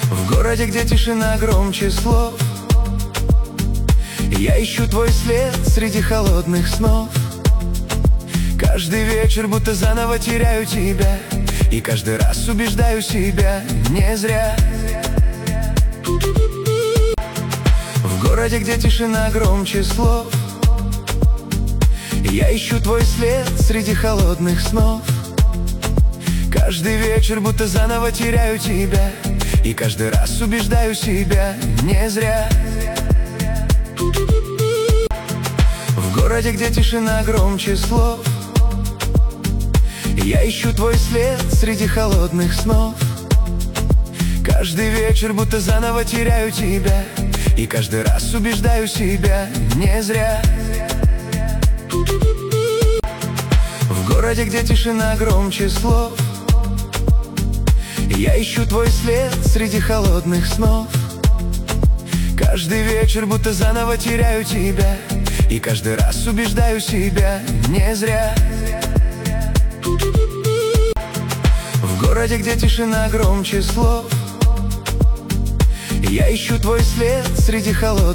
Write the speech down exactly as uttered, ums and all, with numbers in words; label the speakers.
Speaker 1: В городе, где тишина громче слов, я ищу твой след среди холодных снов. Каждый вечер будто заново теряю тебя, и каждый раз убеждаю себя, не зря. В городе, где тишина громче слов, я ищу твой след среди холодных снов. Каждый вечер будто заново теряю тебя, и каждый раз убеждаю себя, не зря. В городе, где тишина громче слов, я ищу твой след среди холодных снов. Каждый вечер будто заново теряю тебя, и каждый раз убеждаю себя, не зря. В городе, где тишина громче слов, я ищу твой след среди холодных снов. Каждый вечер будто заново теряю тебя, и каждый раз убеждаю себя, не зря. В городе, где тишина громче слов, я ищу твой след среди холодных